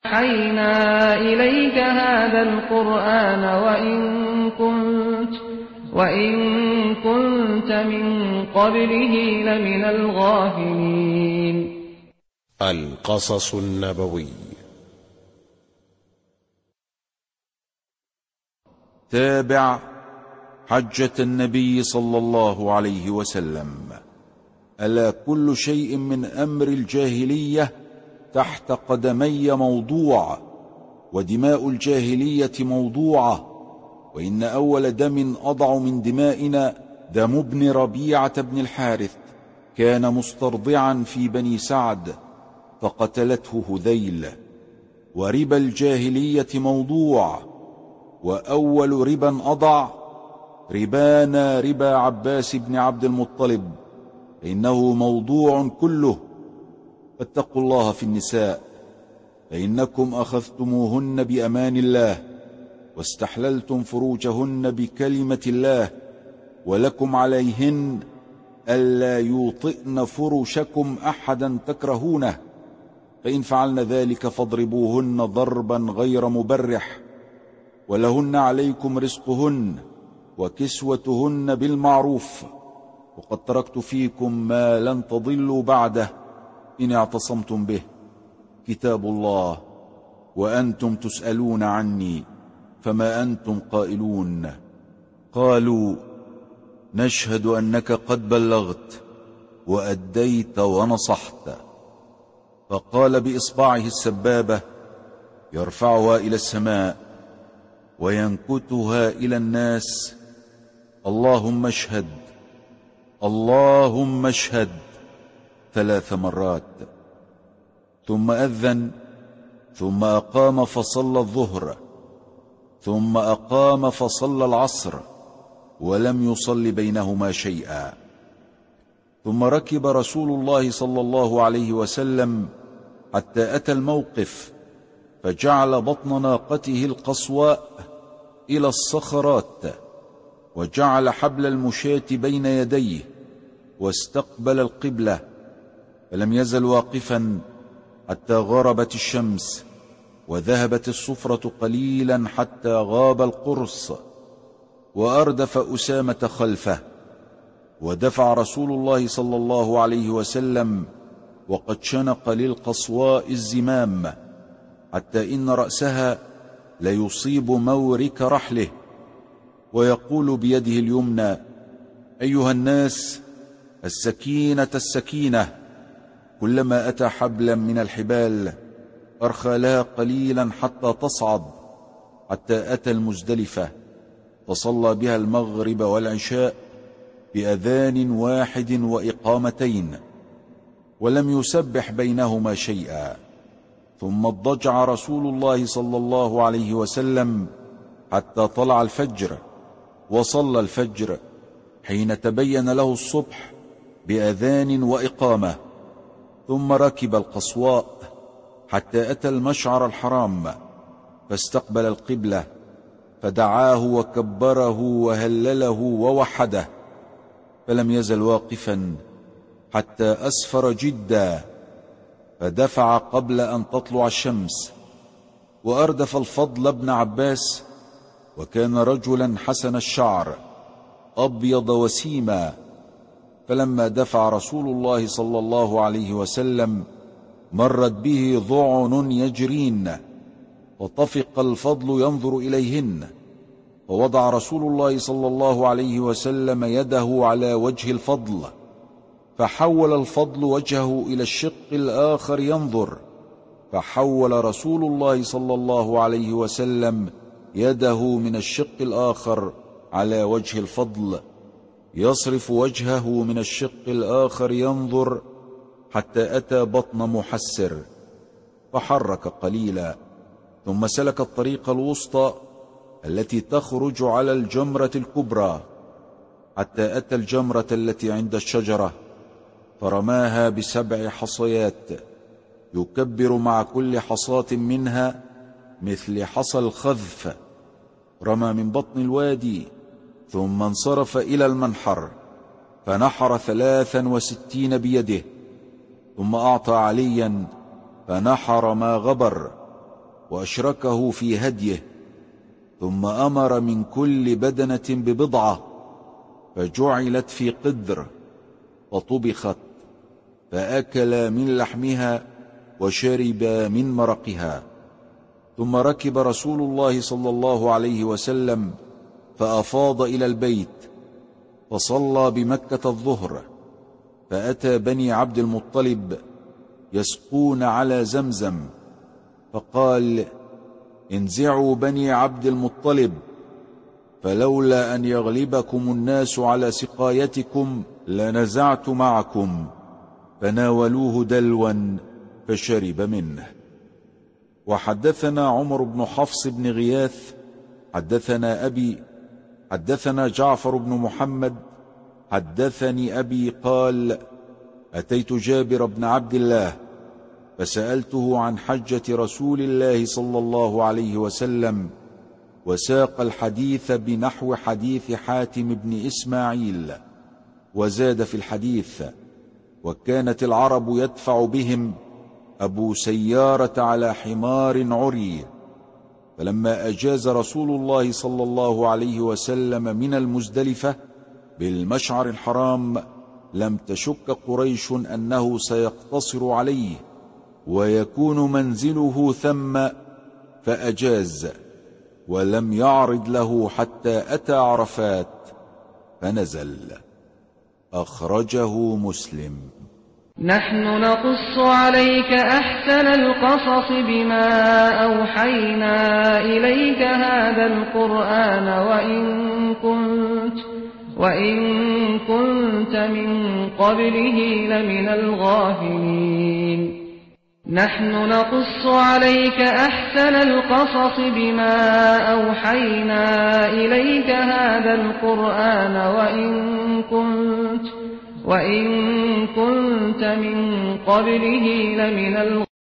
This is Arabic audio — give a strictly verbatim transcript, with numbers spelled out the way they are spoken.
أوحينا إليك هذا القرآن وإن كنت, وإن كنت من قبله لمن الغافلين. القصص النبوي. تابع حجة النبي صلى الله عليه وسلم. ألا كل شيء من أمر الجاهلية تحت قدمي موضوع، ودماء الجاهلية موضوعة، وإن أول دم أضع من دمائنا دم ابن ربيعة بن الحارث، كان مسترضعا في بني سعد فقتلته هذيل. وربا الجاهلية موضوع، وأول ربا أضع ربانا ربا عباس بن عبد المطلب، إنه موضوع كله. فاتقوا الله في النساء، فإنكم أخذتموهن بأمان الله واستحللتم فروجهن بكلمة الله، ولكم عليهن ألا يوطئن فرشكم أحدا تكرهونه، فإن فعلن ذلك فاضربوهن ضربا غير مبرح، ولهن عليكم رزقهن وكسوتهن بالمعروف، وقد تركت فيكم ما لن تضلوا بعده إن اعتصمتم به، كتاب الله، وأنتم تسألون عني فما أنتم قائلون. قالوا نشهد أنك قد بلغت وأديت ونصحت. فقال بإصبعه السبابة يرفعها إلى السماء وينكتها إلى الناس: اللهم اشهد، اللهم اشهد، ثلاث مرات. ثم أذن، ثم أقام فصلى الظهر، ثم أقام فصلى العصر، ولم يصل بينهما شيئا. ثم ركب رسول الله صلى الله عليه وسلم حتى أتى الموقف، فجعل بطن ناقته القصواء إلى الصخرات، وجعل حبل المشاة بين يديه، واستقبل القبلة، فلم يزل واقفا حتى غربت الشمس وذهبت الصفرة قليلا حتى غاب القرص، وأردف أسامة خلفه. ودفع رسول الله صلى الله عليه وسلم وقد شنق للقصواء الزمام، حتى إن رأسها ليصيب مورك رحله، ويقول بيده اليمنى: أيها الناس، السكينة السكينة. كلما أتى حبلا من الحبال أرخى لها قليلا حتى تصعد، حتى أتى المزدلفة فصلى بها المغرب والعشاء بأذان واحد وإقامتين، ولم يسبح بينهما شيئا. ثم اضطجع رسول الله صلى الله عليه وسلم حتى طلع الفجر، وصلى الفجر حين تبين له الصبح بأذان وإقامة. ثم ركب القصواء حتى أتى المشعر الحرام، فاستقبل القبلة، فدعاه وكبره وهلله ووحده، فلم يزل واقفا حتى أسفر جدا، فدفع قبل أن تطلع الشمس. وأردف الفضل بن عباس، وكان رجلا حسن الشعر أبيض وسيما، فلما دفع رسول الله صلى الله عليه وسلم مرت به ضعن يجرين، وطفق الفضل ينظر إليهن، فوضع رسول الله صلى الله عليه وسلم يده على وجه الفضل، فحول الفضل وجهه إلى الشق الآخر ينظر، فحول رسول الله صلى الله عليه وسلم يده من الشق الآخر على وجه الفضل، يصرف وجهه من الشق الآخر ينظر، حتى أتى بطن محسر، فحرك قليلا، ثم سلك الطريق الوسطى التي تخرج على الجمرة الكبرى، حتى أتى الجمرة التي عند الشجرة، فرماها بسبع حصيات، يكبر مع كل حصاة منها مثل حصى الخذف. رمى من بطن الوادي، ثم انصرف إلى المنحر، فنحر ثلاثا وستين بيده، ثم أعطى عليا فنحر ما غبر، وأشركه في هديه، ثم أمر من كل بدنة ببضعة، فجعلت في قدر فطبخت، فأكل من لحمها وشرب من مرقها. ثم ركب رسول الله صلى الله عليه وسلم فأفاض إلى البيت، فصلى بمكة الظهر، فأتى بني عبد المطلب يسقون على زمزم، فقال: انزعوا بني عبد المطلب، فلولا أن يغلبكم الناس على سقايتكم لنزعت معكم، فناولوه دلوا فشرب منه. وحدثنا عمر بن حفص بن غياث حدثنا أبي حدثنا جعفر بن محمد حدثني أبي قال: أتيت جابر بن عبد الله فسألته عن حجة رسول الله صلى الله عليه وسلم، وساق الحديث بنحو حديث حاتم بن إسماعيل، وزاد في الحديث: وكانت العرب يدفع بهم أبو سيارة على حمار عري، فلما أجاز رسول الله صلى الله عليه وسلم من المزدلفة بالمشعر الحرام لم تشك قريش أنه سيقتصر عليه ويكون منزله ثم، فأجاز، ولم يعرض له حتى أتى عرفات فنزل. أخرجه مسلم. نحن نقص عليك أحسن القصص بما أوحينا إليك هذا القرآن وإن كنت, وإن كنت من قبله لمن الغافلين. نحن نقص عليك أحسن القصص بما أوحينا إليك هذا القرآن وإن كنت, وإن كنت من قبله لمن الغافلين.